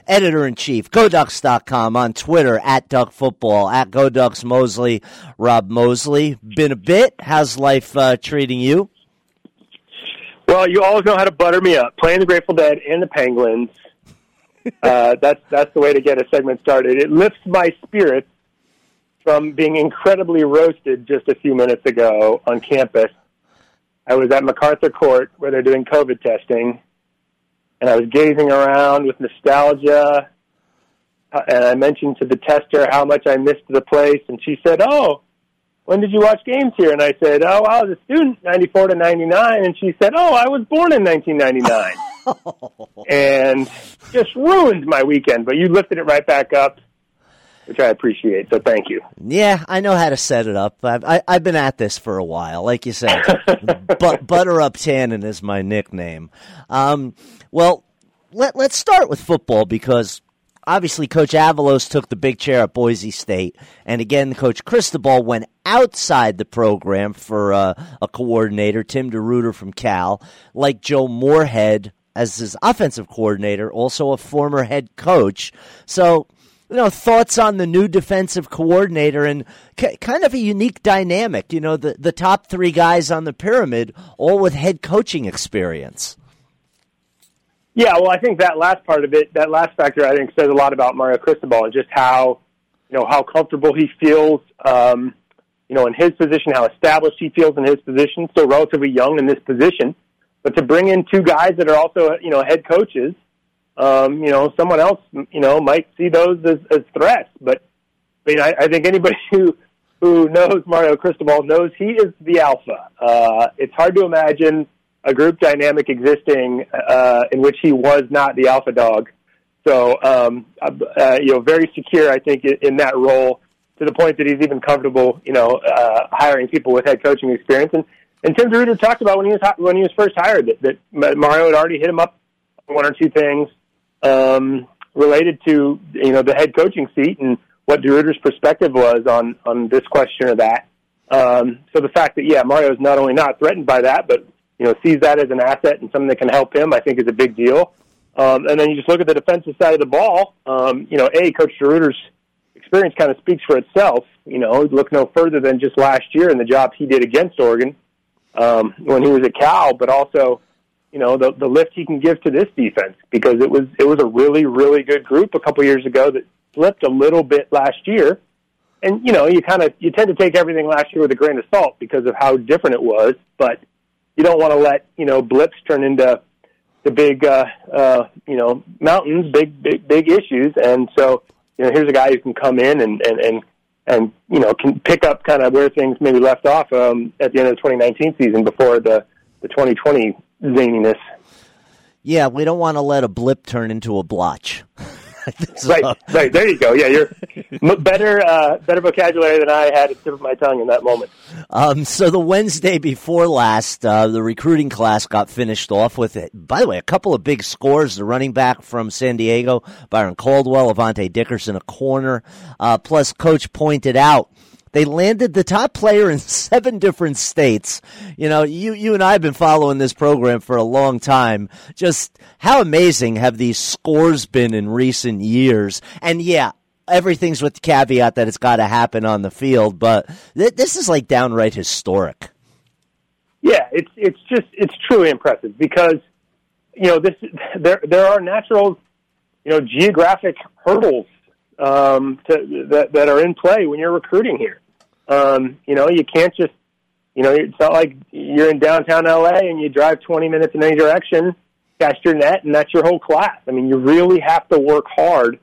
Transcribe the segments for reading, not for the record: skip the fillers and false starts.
editor-in-chief, GoDucks.com, on Twitter, at DuckFootball, at GoDucksMosley, Rob Mosley. Been a bit. How's life treating you? Well, you always know how to butter me up. Playing the Grateful Dead and the Penguins. That's the way to get a segment started. It lifts my spirits from being incredibly roasted just a few minutes ago on campus. I was at MacArthur Court where they're doing COVID testing, and I was gazing around with nostalgia, and I mentioned to the tester how much I missed the place, and she said, "Oh, when did you watch games here?" And I said, "Oh, I was a student, 94 to 99. And she said, "Oh, I was born in 1999. And just ruined my weekend. But you lifted it right back up, which I appreciate, so thank you. Yeah, I know how to set it up. I've been at this for a while. Like you said, Butter Up Tannen is my nickname. Well, let's start with football because obviously Coach Avalos took the big chair at Boise State, and again, Coach Cristobal went outside the program for a coordinator, Tim DeRuyter from Cal, like Joe Moorhead as his offensive coordinator, also a former head coach. So, thoughts on the new defensive coordinator and kind of a unique dynamic. The top three guys on the pyramid, all with head coaching experience. Yeah, well, I think that last part of it, that last factor, I think says a lot about Mario Cristobal and just how comfortable he feels, in his position, how established he feels in his position, still relatively young in this position. But to bring in two guys that are also, head coaches, someone else, might see those as threats. But I think anybody who knows Mario Cristobal knows he is the alpha. It's hard to imagine a group dynamic existing in which he was not the alpha dog. So, very secure, I think, in that role to the point that he's even comfortable, hiring people with head coaching experience. And Tim DeRuyter talked about when he was first hired that Mario had already hit him up on one or two things related to the head coaching seat and what DeRuyter's perspective was on this question or that. So the fact that Mario is not only not threatened by that, but sees that as an asset and something that can help him, I think is a big deal. And then you just look at the defensive side of the ball. Coach DeRuyter's experience kind of speaks for itself. Look no further than just last year and the job he did against Oregon when he was at Cal, but also, the lift he can give to this defense because it was a really, really good group a couple years ago that slipped a little bit last year. And, you tend to take everything last year with a grain of salt because of how different it was, but you don't want to let, blips turn into the big, mountains, big issues. And so, here's a guy who can come in and can pick up kind of where things maybe left off at the end of the 2019 season before the 2020 zaniness. Yeah, we don't want to let a blip turn into a blotch. Right. There you go. Yeah, you're better vocabulary than I had at the tip of my tongue in that moment. So the Wednesday before last, the recruiting class got finished off with it. By the way, a couple of big scores. The running back from San Diego, Byron Caldwell, Avante Dickerson, a corner. Plus, Coach pointed out, they landed the top player in 7 different states. You and I have been following this program for a long time. Just how amazing have these scores been in recent years? And everything's with the caveat that it's got to happen on the field, but this is like downright historic. Yeah, it's truly impressive because there are natural geographic hurdles that are in play when you're recruiting here. You can't just, it's not like you're in downtown LA and you drive 20 minutes in any direction, cast your net, and that's your whole class. I mean, you really have to work hard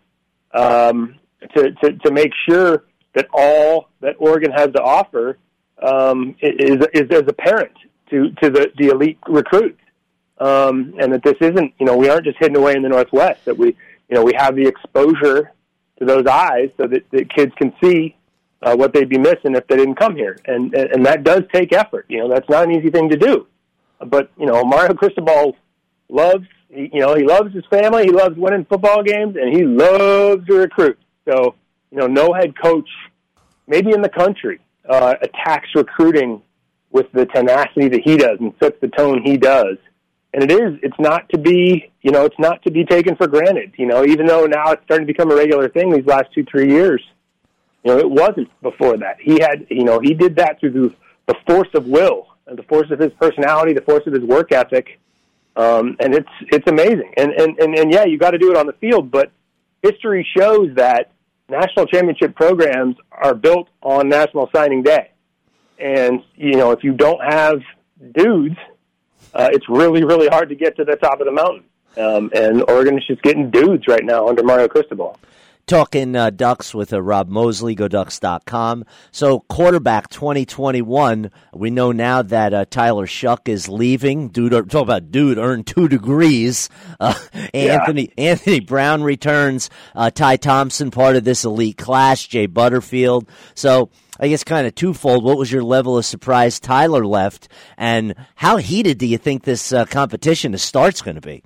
to make sure that all that Oregon has to offer is apparent to the elite recruits, and that this isn't, we aren't just hidden away in the Northwest. That we have the exposure to those eyes so that the kids can see what they'd be missing if they didn't come here, and that does take effort. That's not an easy thing to do. But Mario Cristobal loves he loves his family, he loves winning football games, and he loves to recruit. So no head coach, maybe in the country, attacks recruiting with the tenacity that he does and sets the tone he does. And it's not to be it's not to be taken for granted. Even though now it's starting to become a regular thing these last 2-3 years, it wasn't before that. He had, he did that through the force of will and the force of his personality, the force of his work ethic. And it's amazing. And yeah, you got to do it on the field, but history shows that national championship programs are built on National Signing Day. And, if you don't have dudes, it's really, really hard to get to the top of the mountain. And Oregon is just getting dudes right now under Mario Cristobal. Talking Ducks with Rob Mosley, GoDucks.com. So quarterback 2021, we know now that Tyler Shuck is leaving. Talk about dude earned 2 degrees. Anthony Brown returns. Ty Thompson, part of this elite class. Jay Butterfield. So I guess kind of twofold. What was your level of surprise Tyler left? And how heated do you think this competition to start's going to be?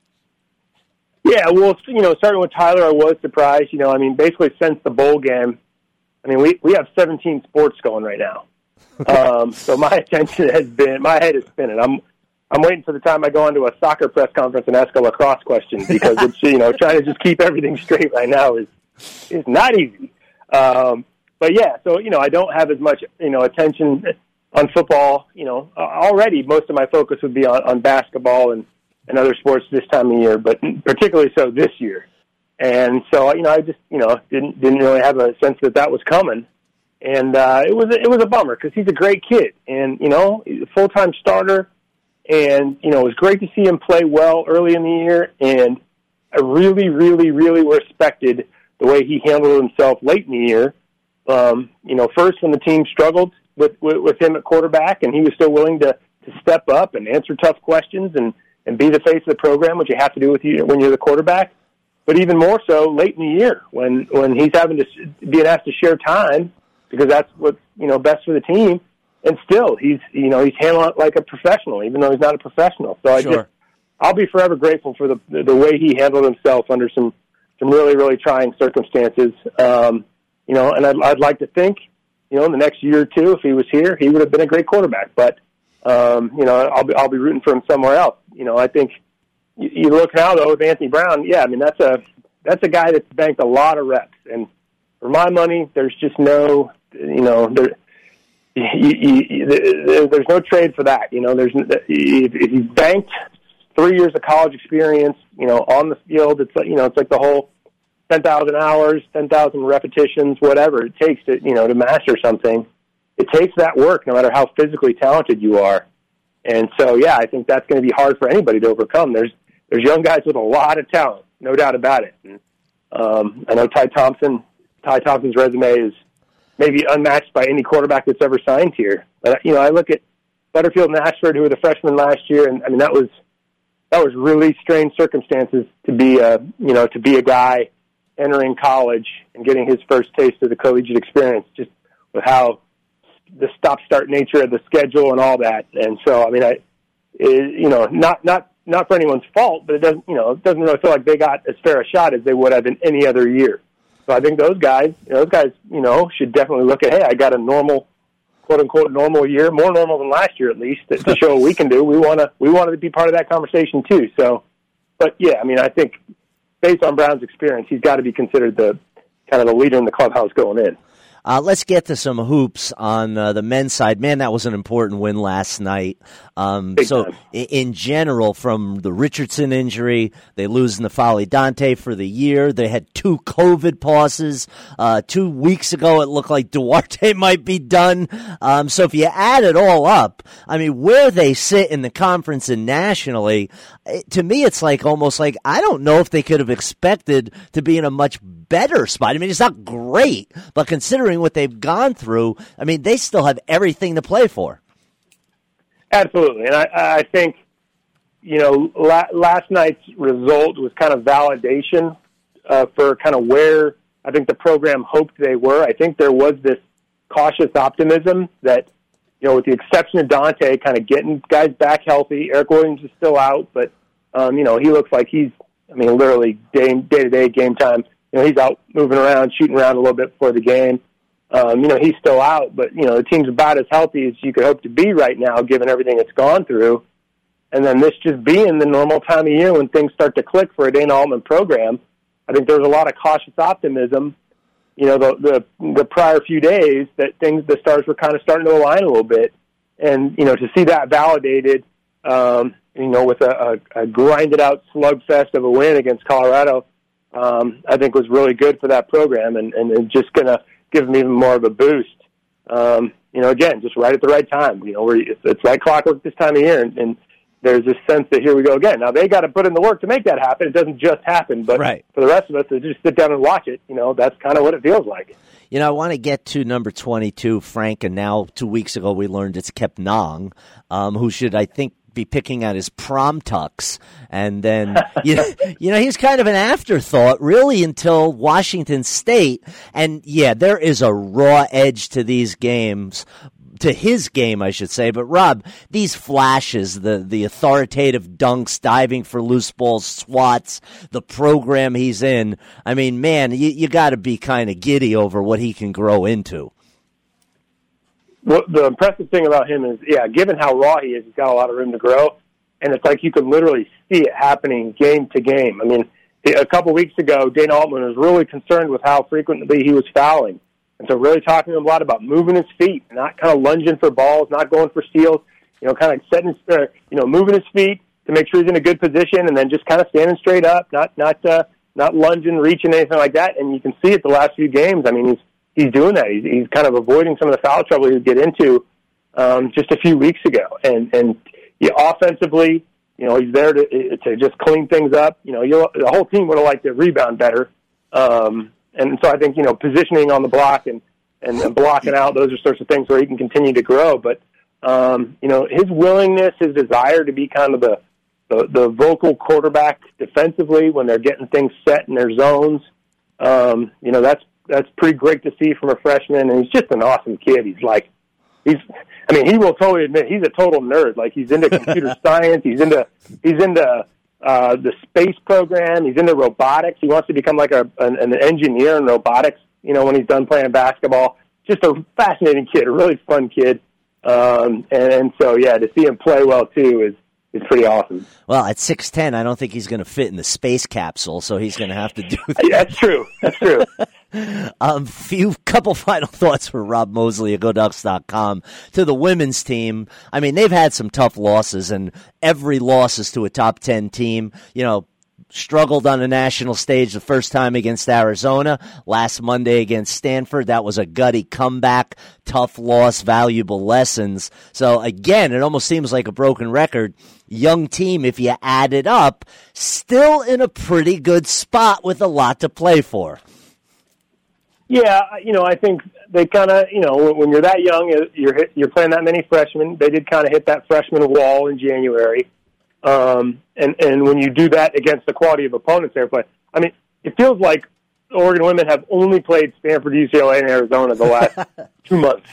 Yeah, well, starting with Tyler, I was surprised. Basically since the bowl game, we have 17 sports going right now. So my head is spinning. I'm waiting for the time I go into a soccer press conference and ask a lacrosse question because it's, trying to just keep everything straight right now is not easy. But yeah, so, I don't have as much, attention on football. Already most of my focus would be on basketball and other sports this time of year, but particularly so this year. And so, I just, didn't really have a sense that was coming. And it was a bummer because he's a great kid and, he's a full-time starter. And, it was great to see him play well early in the year. And I really, really, really respected the way he handled himself late in the year. First when the team struggled with him at quarterback and he was still willing to step up and answer tough questions and be the face of the program, which you have to do when you're the quarterback. But even more so late in the year when he's having to being asked to share time because that's what's best for the team. And still, he's handling it like a professional, even though he's not a professional. So I'll be forever grateful for the way he handled himself under some really, really trying circumstances. And I'd like to think, in the next year or two, if he was here, he would have been a great quarterback. But I'll be rooting for him somewhere else. I think you look now though with Anthony Brown. Yeah, that's a guy that's banked a lot of reps, and for my money, there's just no, there's no trade for that. If he's banked 3 years of college experience, on the field, it's like the whole 10,000 hours, 10,000 repetitions, whatever it takes to to master something. It takes that work, no matter how physically talented you are. And so, yeah, I think that's going to be hard for anybody to overcome. There's young guys with a lot of talent, no doubt about it. And, I know Ty Thompson's resume is maybe unmatched by any quarterback that's ever signed here. But I look at Butterfield and Ashford, who were the freshmen last year, and that was really strange circumstances to be a guy entering college and getting his first taste of the collegiate experience, just with how the stop-start nature of the schedule and all that. And so, not for anyone's fault, but it doesn't really feel like they got as fair a shot as they would have in any other year. So I think those guys, should definitely look at, hey, I got a normal, quote unquote, normal year, more normal than last year at least, to show what we can do. We want to be part of that conversation too. So, but yeah, I think based on Brown's experience, he's got to be considered the kind of the leader in the clubhouse going in. Let's get to some hoops on the men's side. Man, that was an important win last night. In general, from the Richardson injury, they lose N'Faly Dante for the year. They had 2 COVID pauses. 2 weeks ago, it looked like Duarte might be done. So if you add it all up, where they sit in the conference and nationally, to me, it's almost like I don't know if they could have expected to be in a much better spot. It's not great, but considering what they've gone through, they still have everything to play for. Absolutely. And I think, last night's result was kind of validation for kind of where I think the program hoped they were. I think there was this cautious optimism that, with the exception of Dante kind of getting guys back healthy, Eric Williams is still out, but, he looks like he's, literally day-to-day game time. He's out moving around, shooting around a little bit before the game. He's still out, but, the team's about as healthy as you could hope to be right now, given everything it's gone through. and then this just being the normal time of year when things start to click for a Dana Altman program, I think there's a lot of cautious optimism. The prior few days that the stars were kind of starting to align a little bit, and to see that validated, with a grinded out slugfest of a win against Colorado, I think was really good for that program, and just going to give them even more of a boost. Again, just right at the right time. It's like clockwork this time of year, and there's this sense that here we go again. Now, they got to put in the work to make that happen. It doesn't just happen, but For the rest of us to just sit down and watch it, that's kind of what it feels like. I want to get to number 22, Frank, and now 2 weeks ago we learned it's Kep Nong, who should, I think, be picking out his prom tux, and then he's kind of an afterthought really until Washington State, and there is a raw edge to these games, to his game I should say. But Rob, these flashes, the authoritative dunks, diving for loose balls, swats, the program he's in, I mean, man, you got to be kind of giddy over what he can grow into. Well, the impressive thing about him is, given how raw he is, he's got a lot of room to grow. And it's like you can literally see it happening game to game. I mean, a couple weeks ago, Dana Altman was really concerned with how frequently he was fouling. And so really talking to him a lot about moving his feet, not kind of lunging for balls, not going for steals, kind of setting, moving his feet to make sure he's in a good position, and then just kind of standing straight up, not lunging, reaching, anything like that. And you can see it the last few games. I mean, he's doing that. He's kind of avoiding some of the foul trouble he would get into just a few weeks ago. And offensively, he's there to just clean things up. The whole team would have liked to rebound better. And so I think, positioning on the block and blocking out, those are sorts of things where he can continue to grow. But, his willingness, his desire to be kind of the vocal quarterback defensively when they're getting things set in their zones, that's pretty great to see from a freshman, and he's just an awesome kid. He will totally admit he's a total nerd. Like, he's into computer science, he's into the space program, he's into robotics. He wants to become like an engineer in robotics, when he's done playing basketball. Just a fascinating kid, a really fun kid. And so, to see him play well too is pretty awesome. Well, at 6'10", I don't think he's going to fit in the space capsule, so he's going to have to do that. That's true. Couple final thoughts for Rob Mosley at GoDucks.com. To the women's team, I mean, they've had some tough losses, and every loss is to a top 10 team. Struggled on a national stage the first time against Arizona. Last Monday against Stanford, that was a gutty comeback, tough loss, valuable lessons. So again, it almost seems like a broken record. Young team, if you add it up, still in a pretty good spot with a lot to play for. Yeah, I think they kind of, when you're that young, you're playing that many freshmen. They did kind of hit that freshman wall in January. And when you do that against the quality of opponents they're playing, I mean, it feels like Oregon women have only played Stanford, UCLA, and Arizona the last 2 months.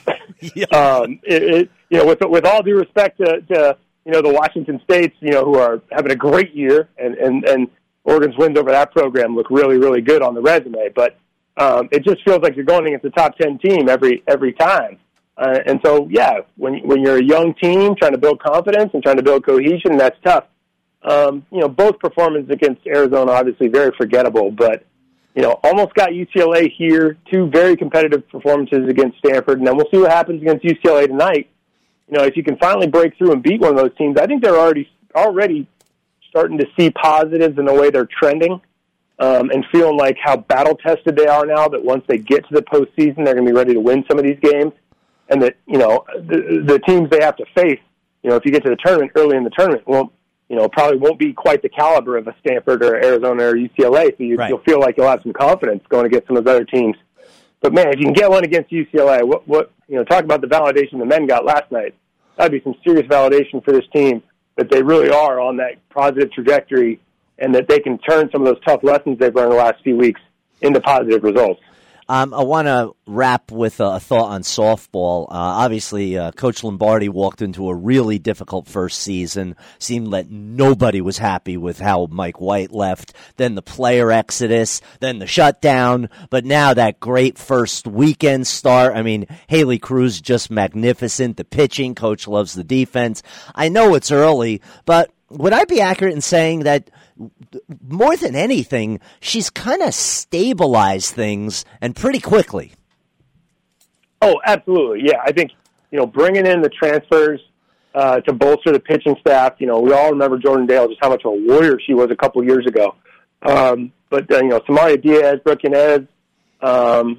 With all due respect to the Washington States, who are having a great year, and Oregon's wins over that program look really, really good on the resume. But it just feels like you're going against a top 10 team every time. And so, when you're a young team trying to build confidence and trying to build cohesion, that's tough. Both performances against Arizona, obviously very forgettable, but, almost got UCLA here, 2 very competitive performances against Stanford, and then we'll see what happens against UCLA tonight. If you can finally break through and beat one of those teams, I think they're already starting to see positives in the way they're trending, and feeling like how battle-tested they are now, that once they get to the postseason, they're going to be ready to win some of these games. And that, the teams they have to face, if you get to the tournament early in the tournament, probably won't be quite the caliber of a Stanford or Arizona or UCLA. So you'll feel like you'll have some confidence going against some of those other teams. But man, if you can get one against UCLA, talk about the validation the men got last night. That'd be some serious validation for this team that they really are on that positive trajectory, and that they can turn some of those tough lessons they've learned the last few weeks into positive results. I want to wrap with a thought on softball. Obviously, Coach Lombardi walked into a really difficult first season. Seemed that nobody was happy with how Mike White left. Then the player exodus, then the shutdown. But now that great first weekend start. I mean, Haley Cruz just magnificent. The pitching, Coach loves the defense. I know it's early, but would I be accurate in saying that more than anything, she's kind of stabilized things and pretty quickly? Oh, absolutely. Yeah, I think, bringing in the transfers to bolster the pitching staff, we all remember Jordan Dale, just how much of a warrior she was a couple years ago. But Samaria Diaz, Brooke Yanez, the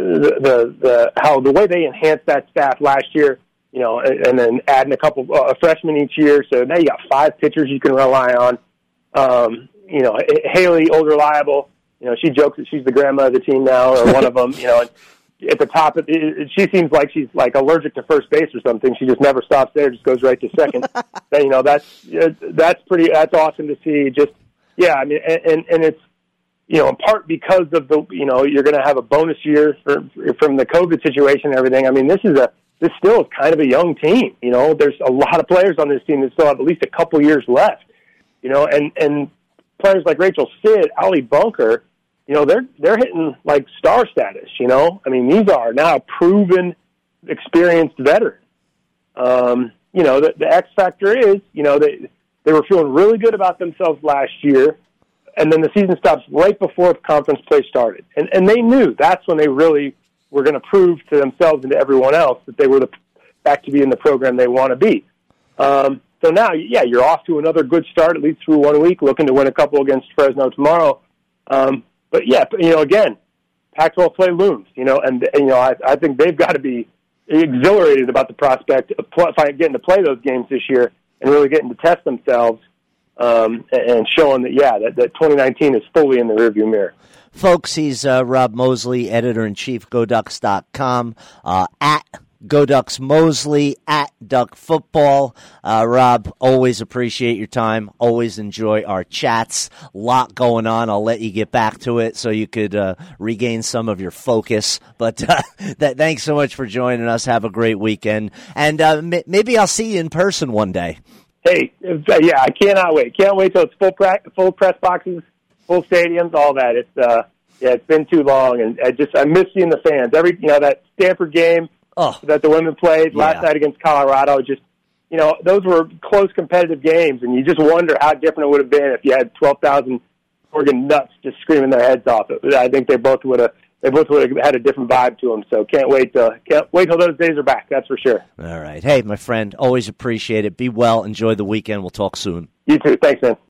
way they enhanced that staff last year, and then adding a couple freshmen each year. So now you got 5 pitchers you can rely on. Haley, old reliable. She jokes that she's the grandma of the team now, or one of them. At the top, she seems like she's like allergic to first base or something. She just never stops there; just goes right to second. That's awesome to see. Just I mean, and it's in part because of the you're going to have a bonus year from the COVID situation and everything. I mean, this still is kind of a young team. There's a lot of players on this team that still have at least a couple years left. And players like Rachel Sid, Ali Bunker, they're hitting like star status. I mean, these are now proven, experienced veterans. The X factor is, they were feeling really good about themselves last year, and then the season stops right before conference play started, and they knew that's when they really were going to prove to themselves and to everyone else that they were back to being the program they want to be. So now, you're off to another good start, at least through 1 week, looking to win a couple against Fresno tomorrow. Again, Pac-12 play looms, I think they've got to be exhilarated about the prospect of getting to play those games this year and really getting to test themselves and showing that 2019 is fully in the rearview mirror. Folks, he's Rob Mosley, editor-in-chief, GoDucks.com, at GoDucks Mosley, at Duck Football. Rob, always appreciate your time. Always enjoy our chats. Lot going on. I'll let you get back to it so you could regain some of your focus. But thanks so much for joining us. Have a great weekend. And maybe I'll see you in person one day. Hey, I cannot wait. Can't wait till it's full press boxes, full stadiums, all that. It's been too long, and I miss seeing the fans. That Stanford game that the women played last night against Colorado, those were close competitive games, and you just wonder how different it would have been if you had 12,000 Oregon nuts just screaming their heads off. I think they both would have had a different vibe to them. So can't wait till those days are back. That's for sure. All right. Hey, my friend, always appreciate it. Be well. Enjoy the weekend. We'll talk soon. You too. Thanks, man.